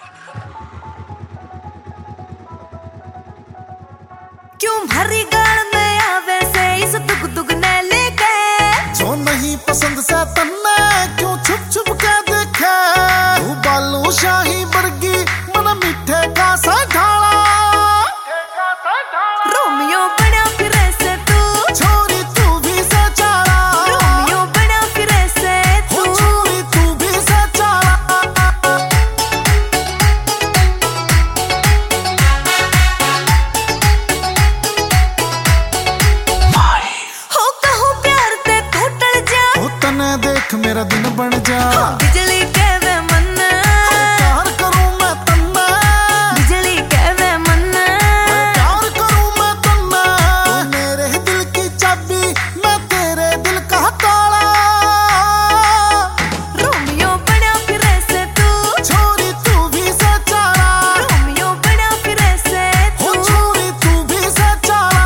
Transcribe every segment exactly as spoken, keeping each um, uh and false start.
क्यों भरी गाल में आवे से इस दुग दुग ने लेके, जो नहीं पसंद से तन्ने क्यों छुप छुप के देखे। तू बालू शाही बरगी मन मीठे का सा ढाला, रोमियो बना फिरे से तू छोरी तू भी से चाला। रोमियो बना फिरे से तू हो छोरी तू भी से चाला। हो कहूँ प्यार ते तू टल जा, हो तने देख मेरा दिन बन जा। हो बिजली के वे मन, प्यार करूं मैं तन्ने, बिजली के वे मन, प्यार करूं मैं तन्ने। तू मेरे दिल की चाबी, मैं तेरे दिल का ताला। रोमियो बना फिरे से तू छोरी तू भी से चाला। रोमियो बना फिरे से हो तू छोरी तू भी से चाला।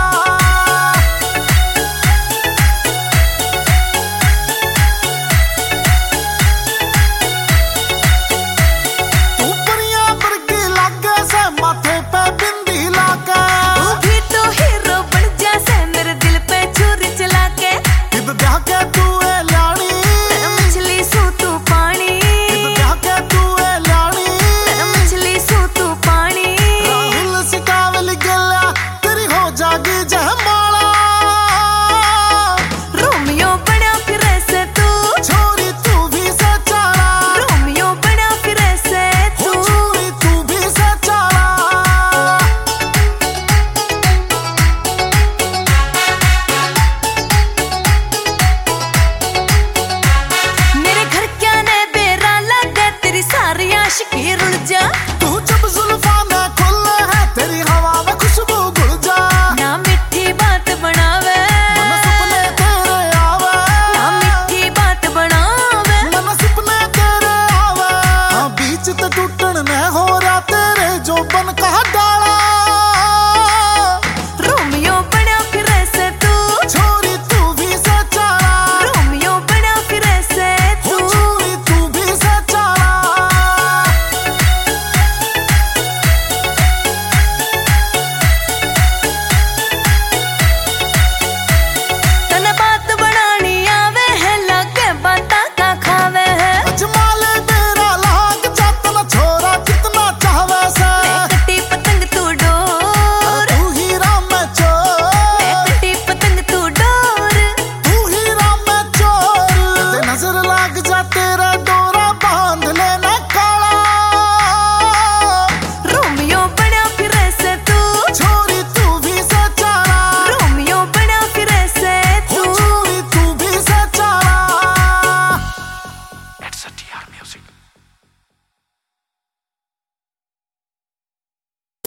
तू परियां बरगी लागे से माथे पे बिंदी लाके। तू भी तो हीरो बन जा से मेरे दिल पे छुरी चला के। इद ब्याह के तू ए लानी, मैं मछली सू तू पानी, इद ब्याह के तू ए लानी। मैं मछली सू तू पानी। राहुल सिकावल गला तेरी हो जागी जहमाला। रोमियो बना फिरे से तू छोरी तू भी से चाला। रोमियो बना फिरे से हो तू छोरी तू भी से चाला। मेरे घर क्या ने बेरा लगा तेरी सारी आशिकी रुल जा। तू जब जुल्फा में खुले है तेरी हवा में खुशबू घुल जा। ना मिठी बात बनावे, मन सपने तेरे आवे, ना मिठी बात बनावे। मन सपने तेरे आवे। हाँ बीच ते टूटन न हो